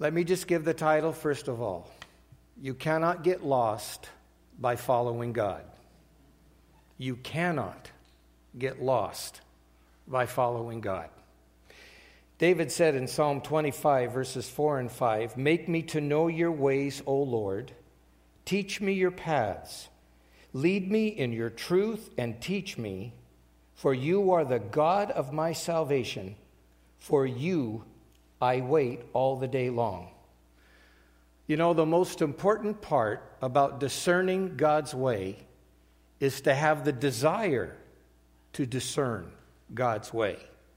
Let me just give the title first of all. You cannot get lost by following God. You cannot get lost by following God. David said in Psalm 25, verses 4 and 5, "Make me to know your ways, O Lord. Teach me your paths. Lead me in your truth and teach me, for you are the God of my salvation. For you I wait all the day long." You know, the most important part about discerning God's way is to have the desire to discern God's way.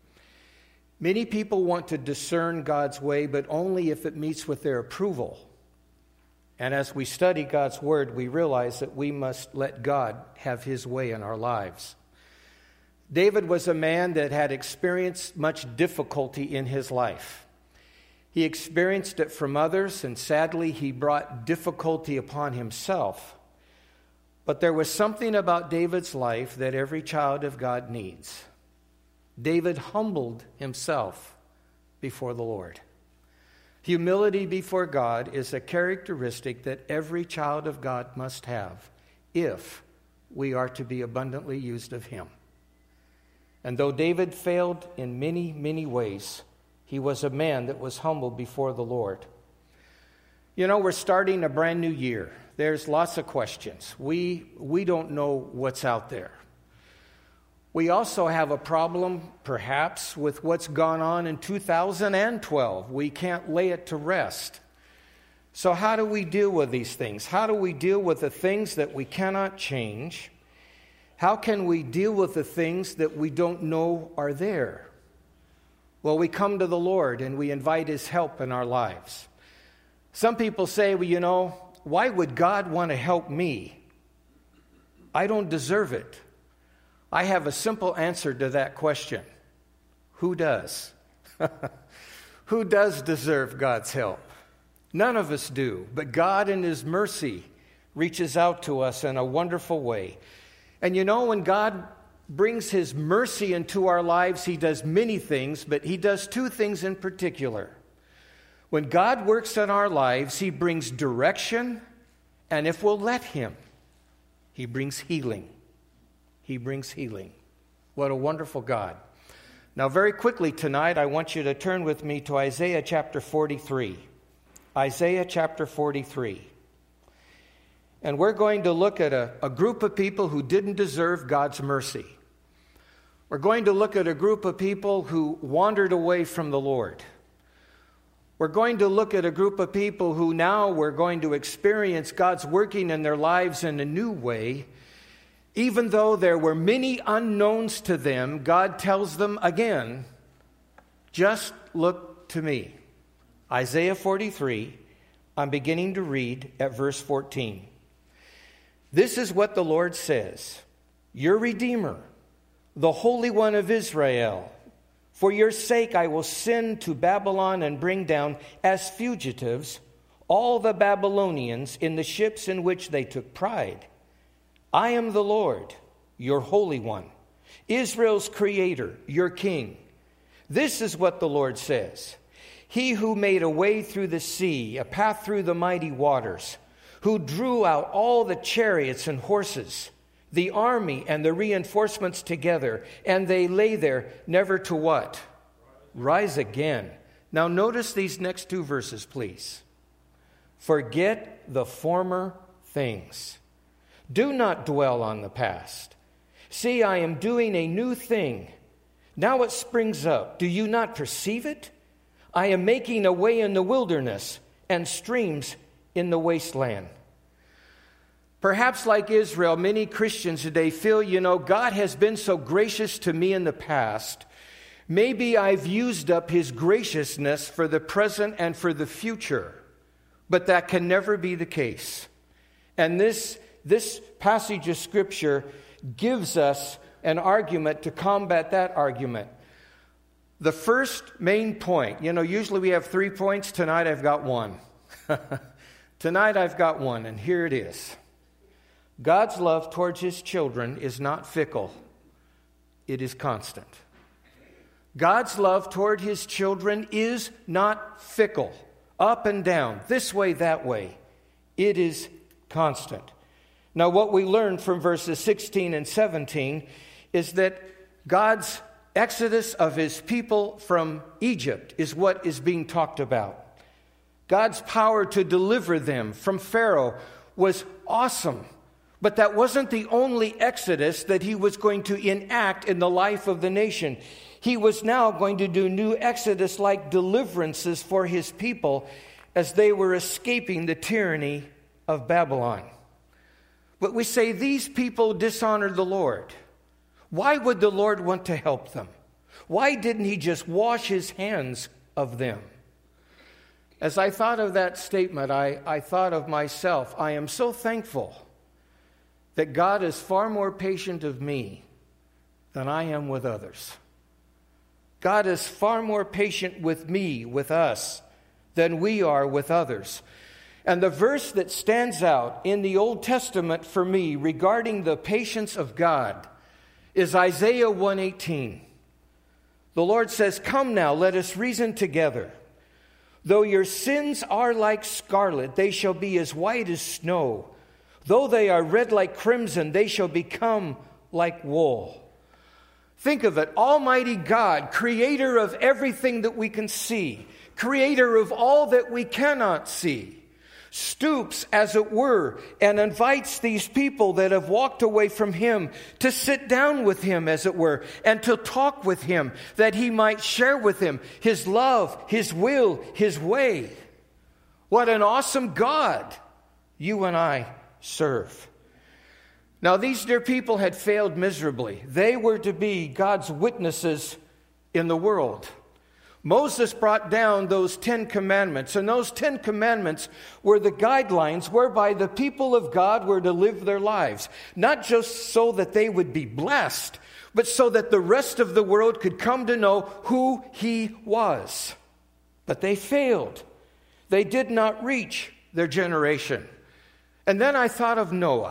Many people want to discern God's way, but only if it meets with their approval. And as we study God's word, we realize that we must let God have his way in our lives. David was a man that had experienced much difficulty in his life. He experienced it from others, and sadly, he brought difficulty upon himself. But there was something about David's life that every child of God needs. David humbled himself before the Lord. Humility before God is a characteristic that every child of God must have if we are to be abundantly used of him. And though David failed in many, many ways, he was a man that was humble before the Lord. You know, we're starting a brand new year. There's lots of questions. We don't know what's out there. We also have a problem, perhaps, with what's gone on in 2012. We can't lay it to rest. So how do we deal with these things? How do we deal with the things that we cannot change? How can we deal with the things that we don't know are there? Well, we come to the Lord and we invite his help in our lives. Some people say, well, you know, why would God want to help me? I don't deserve it. I have a simple answer to that question. Who does? Who does deserve God's help? None of us do, but God in his mercy reaches out to us in a wonderful way. And you know, when God brings his mercy into our lives, he does many things, but he does two things in particular. When God works in our lives, he brings direction, and if we'll let him, he brings healing. He brings healing. What a wonderful God. Now, very quickly tonight, I want you to turn with me to Isaiah chapter 43. Isaiah chapter 43. And we're going to look at a group of people who didn't deserve God's mercy. We're going to look at a group of people who wandered away from the Lord. We're going to look at a group of people who now we're going to experience God's working in their lives in a new way. Even though there were many unknowns to them, God tells them again, just look to me. Isaiah 43, I'm beginning to read at verse 14. This is what the Lord says, your Redeemer, the Holy One of Israel. For your sake I will send to Babylon and bring down as fugitives all the Babylonians in the ships in which they took pride. I am the Lord, your Holy One, Israel's Creator, your King. This is what the Lord says. He who made a way through the sea, a path through the mighty waters, who drew out all the chariots and horses, the army and the reinforcements together, and they lay there never to what? Rise again. Now notice these next two verses, please. Forget the former things. Do not dwell on the past. See, I am doing a new thing. Now it springs up. Do you not perceive it? I am making a way in the wilderness and streams in the wasteland. Perhaps like Israel, many Christians today feel, you know, God has been so gracious to me in the past. Maybe I've used up his graciousness for the present and for the future. But that can never be the case. And this passage of Scripture gives us an argument to combat that argument. The first main point, you know, usually we have 3 points. Tonight I've got one. Tonight I've got one, and here it is. God's love towards his children is not fickle. It is constant. God's love toward his children is not fickle. Up and down, this way, that way. It is constant. Now, what we learn from verses 16 and 17 is that God's exodus of his people from Egypt is what is being talked about. God's power to deliver them from Pharaoh was awesome. But that wasn't the only exodus that he was going to enact in the life of the nation. He was now going to do new exodus-like deliverances for his people as they were escaping the tyranny of Babylon. But we say these people dishonored the Lord. Why would the Lord want to help them? Why didn't he just wash his hands of them? As I thought of that statement, I thought of myself. I am so thankful that God is far more patient of me than I am with others. God is far more patient with me, with us, than we are with others. And the verse that stands out in the Old Testament for me regarding the patience of God is Isaiah 1:18. The Lord says, "Come now, let us reason together. Though your sins are like scarlet, they shall be as white as snow. Though they are red like crimson, they shall become like wool." Think of it. Almighty God, creator of everything that we can see, creator of all that we cannot see, stoops, as it were, and invites these people that have walked away from him to sit down with him, as it were, and to talk with him, that he might share with them his love, his will, his way. What an awesome God you and I serve. Now, these dear people had failed miserably. They were to be God's witnesses in the world. Moses brought down those 10 commandments, and those 10 commandments were the guidelines whereby the people of God were to live their lives, not just so that they would be blessed, but so that the rest of the world could come to know who he was. But they failed. They did not reach their generation. And then I thought of Noah.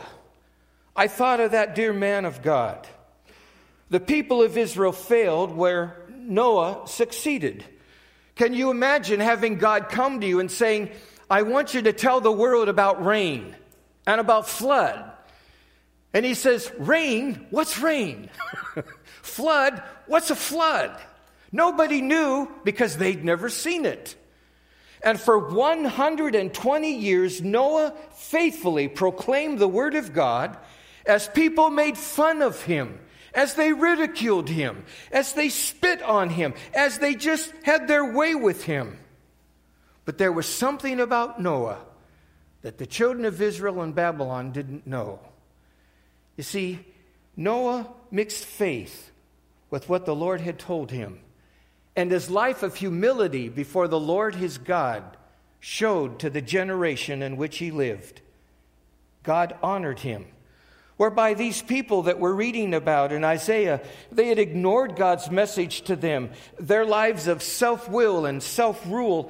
I thought of that dear man of God. The people of Israel failed where Noah succeeded. Can you imagine having God come to you and saying, "I want you to tell the world about rain and about flood"? And he says, "Rain? What's rain?" "Flood? What's a flood?" Nobody knew because they'd never seen it. And for 120 years, Noah faithfully proclaimed the word of God as people made fun of him, as they ridiculed him, as they spit on him, as they just had their way with him. But there was something about Noah that the children of Israel and Babylon didn't know. You see, Noah mixed faith with what the Lord had told him, and his life of humility before the Lord his God showed to the generation in which he lived. God honored him. Whereby these people that we're reading about in Isaiah, they had ignored God's message to them. Their lives of self-will and self-rule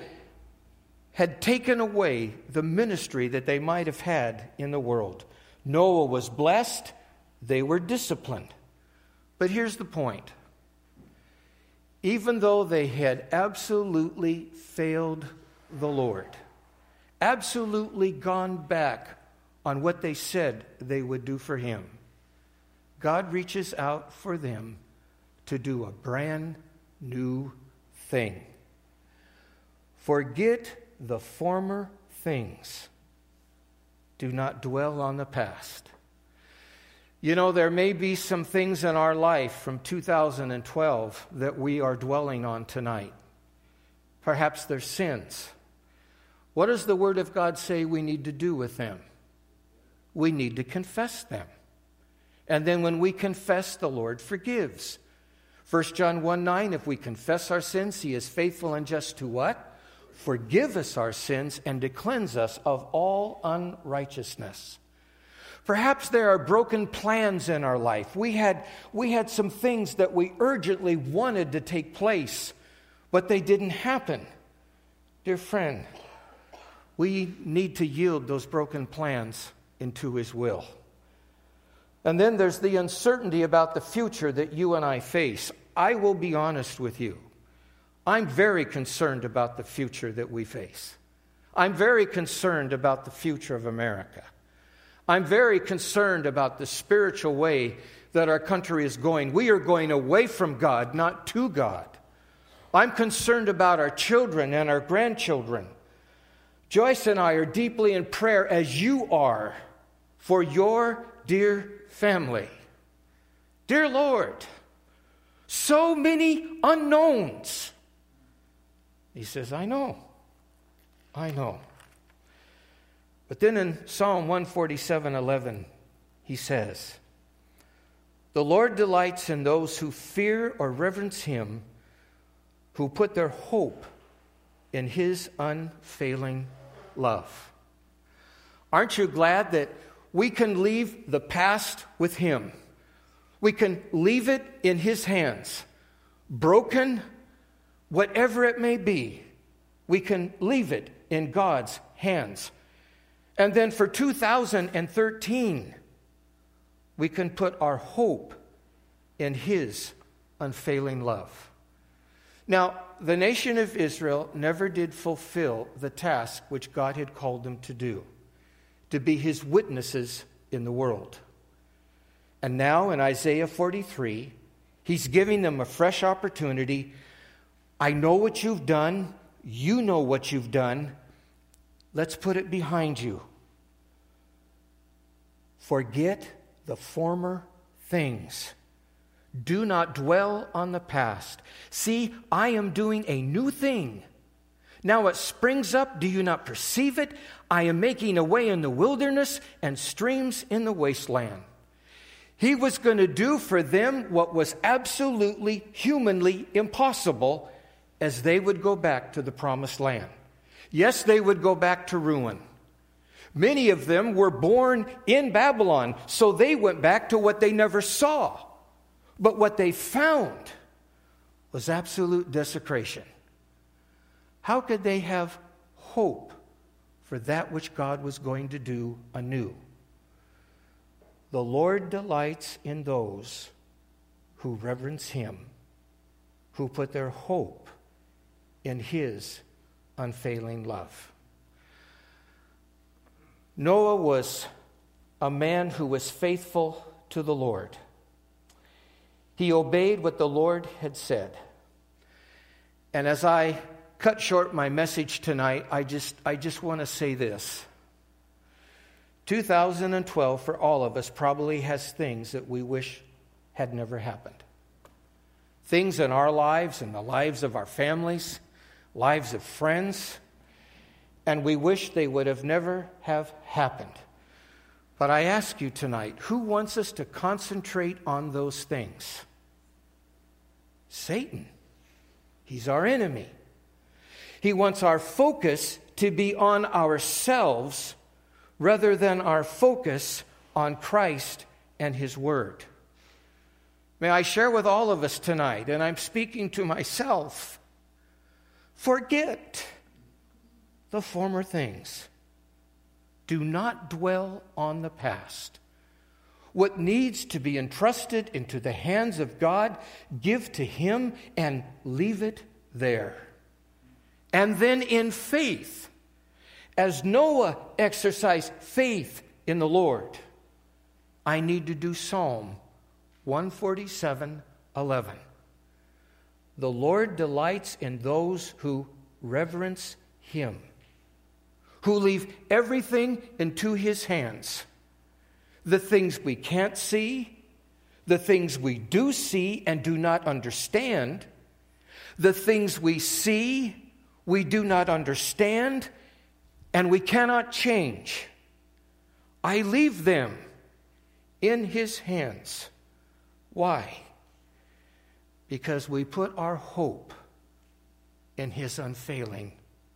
had taken away the ministry that they might have had in the world. Noah was blessed. They were disciplined. But here's the point. Even though they had absolutely failed the Lord, absolutely gone back on what they said they would do for him, God reaches out for them to do a brand new thing. Forget the former things. Do not dwell on the past. You know, there may be some things in our life from 2012 that we are dwelling on tonight. Perhaps they're sins. What does the Word of God say we need to do with them? We need to confess them. And then when we confess, the Lord forgives. 1 John 1:9, if we confess our sins, he is faithful and just to what? Forgive us our sins and to cleanse us of all unrighteousness. Perhaps there are broken plans in our life. We had some things that we urgently wanted to take place, but they didn't happen. Dear friend, we need to yield those broken plans into his will. And then there's the uncertainty about the future that you and I face. I will be honest with you. I'm very concerned about the future that we face. I'm very concerned about the future of America. I'm very concerned about the spiritual way that our country is going. We are going away from God, not to God. I'm concerned about our children and our grandchildren. Joyce and I are deeply in prayer, as you are, for your dear family. Dear Lord, so many unknowns. He says, I know. But then in Psalm 147:11, he says, the Lord delights in those who fear or reverence him, who put their hope in his unfailing love. Aren't you glad that we can leave the past with him? We can leave it in his hands. Broken, whatever it may be, we can leave it in God's hands. And then for 2013, we can put our hope in his unfailing love. Now, the nation of Israel never did fulfill the task which God had called them to do, to be his witnesses in the world. And now in Isaiah 43, he's giving them a fresh opportunity. I know what you've done. You know what you've done. Let's put it behind you. Forget the former things. Do not dwell on the past. See, I am doing a new thing. Now it springs up. Do you not perceive it? I am making a way in the wilderness and streams in the wasteland. He was going to do for them what was absolutely humanly impossible, as they would go back to the promised land. Yes, they would go back to ruin. Many of them were born in Babylon, so they went back to what they never saw. But what they found was absolute desecration. How could they have hope for that which God was going to do anew? The Lord delights in those who reverence him, who put their hope in his unfailing love. Noah was a man who was faithful to the Lord. He obeyed what the Lord had said. And as I cut short my message tonight, I just want to say this. 2012 for all of us probably has things that we wish had never happened. Things in our lives and the lives of our families, lives of friends, and we wish they would have never have happened. But I ask you tonight, who wants us to concentrate on those things? Satan. He's our enemy. He wants our focus to be on ourselves rather than our focus on Christ and his word. May I share with all of us tonight, and I'm speaking to myself, forget the former things. Do not dwell on the past. What needs to be entrusted into the hands of God, give to him and leave it there. And then in faith, as Noah exercised faith in the Lord, I need to do Psalm 147:11. The Lord delights in those who reverence him, who leave everything into his hands. The things we can't see, the things we do see and do not understand, the things we see, we do not understand, and we cannot change. I leave them in his hands. Why? Because we put our hope in his unfailing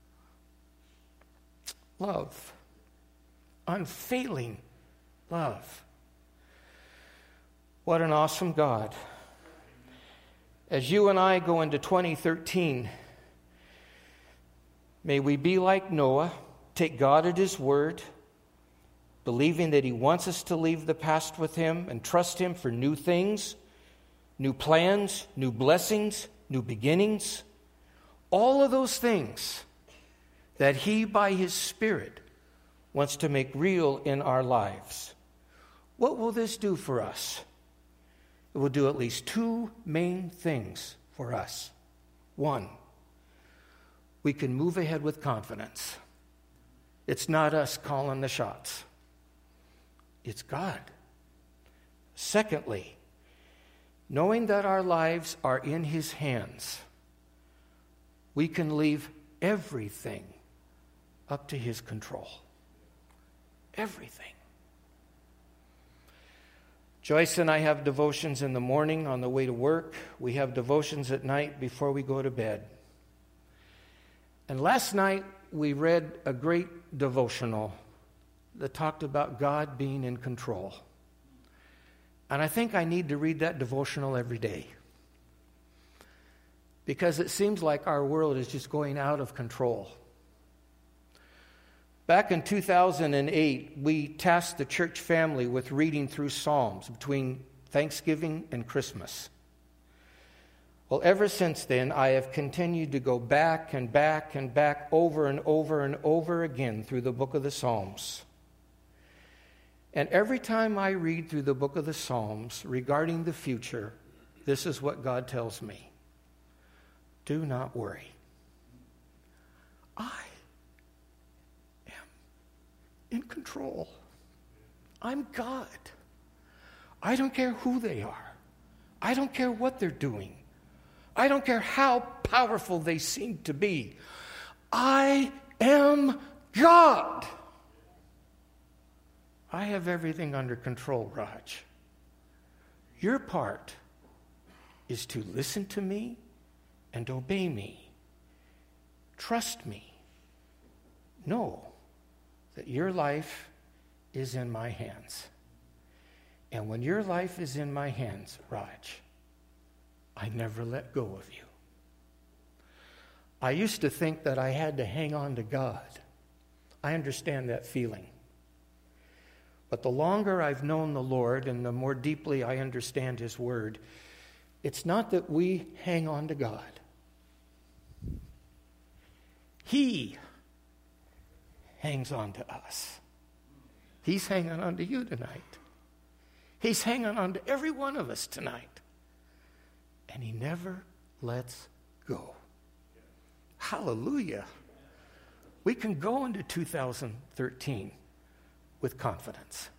love. Unfailing love. What an awesome God. As you and I go into 2013, may we be like Noah, take God at his word, believing that he wants us to leave the past with him and trust him for new things, new plans, new blessings, new beginnings. All of those things that He, by His Spirit, wants to make real in our lives. What will this do for us? It will do at least two main things for us. One, we can move ahead with confidence. It's not us calling the shots. It's God. Secondly, knowing that our lives are in His hands, we can leave everything up to His control. Everything. Joyce and I have devotions in the morning on the way to work. We have devotions at night before we go to bed. And last night we read a great devotional that talked about God being in control. And I think I need to read that devotional every day, because it seems like our world is just going out of control. Back in 2008, we tasked the church family with reading through Psalms between Thanksgiving and Christmas. Well, ever since then, I have continued to go back and back and back over and over and over again through the book of the Psalms. And every time I read through the book of the Psalms regarding the future, this is what God tells me. Do not worry. I am in control. I'm God. I don't care who they are. I don't care what they're doing. I don't care how powerful they seem to be. I am God. I have everything under control, Raj. Your part is to listen to me and obey me. Trust me. Know that your life is in my hands. And when your life is in my hands, Raj, I never let go of you. I used to think that I had to hang on to God. I understand that feeling. But the longer I've known the Lord and the more deeply I understand His Word, it's not that we hang on to God. He hangs on to us. He's hanging on to you tonight. He's hanging on to every one of us tonight. And He never lets go. Hallelujah. We can go into 2013 with confidence.